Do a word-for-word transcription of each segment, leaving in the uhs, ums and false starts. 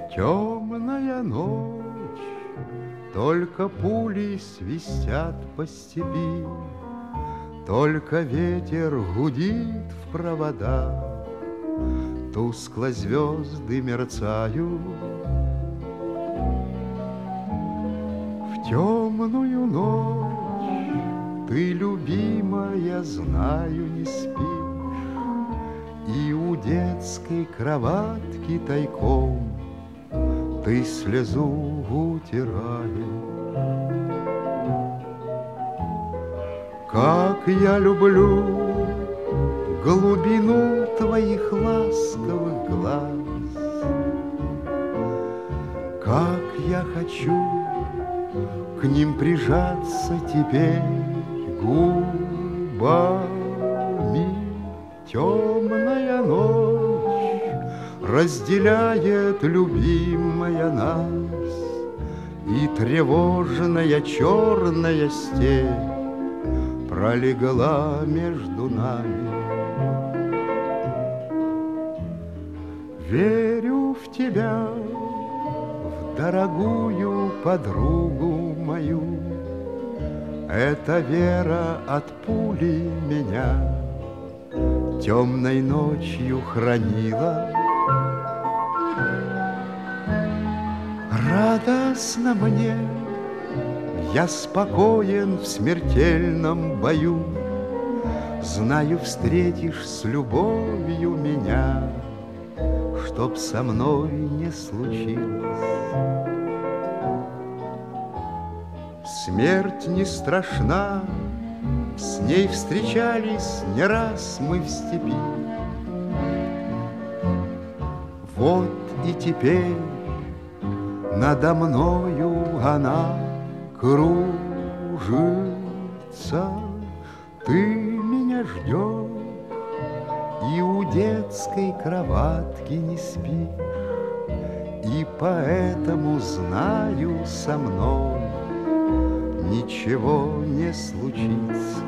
Темная ночь, только пули свистят по степи, только ветер гудит в провода, тускло звезды мерцают. В темную ночь ты, любимая, знаю, не спишь, и у детской кроватки тайком ты слезу утираешь. Как я люблю глубину твоих ласковых глаз, как я хочу к ним прижаться теперь губами. Темная ночь разделяет, любимая, нас, и тревожная черная степь пролегла между нами. Верю в тебя, в дорогую подругу мою. Эта вера от пули меня темной ночью хранила. Радостно мне, я спокоен в смертельном бою. Знаю, встретишь с любовью меня, чтоб со мной не случилось. Смерть не страшна, с ней встречались не раз мы в степи. Вот и теперь надо мною она кружится. Ты меня ждешь и у детской кроватки не спишь, и поэтому знаю, со мной ничего не случится.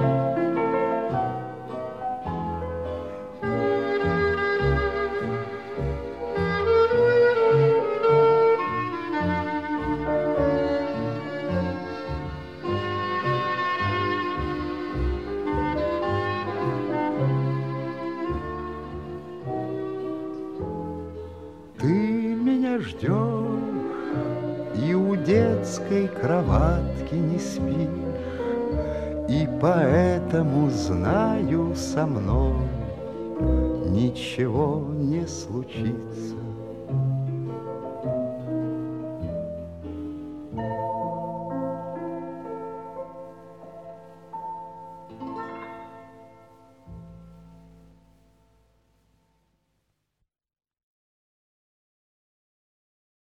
Ты меня ждешь и у детской кроватки не спишь, и поэтому знаю, со мной ничего не случится.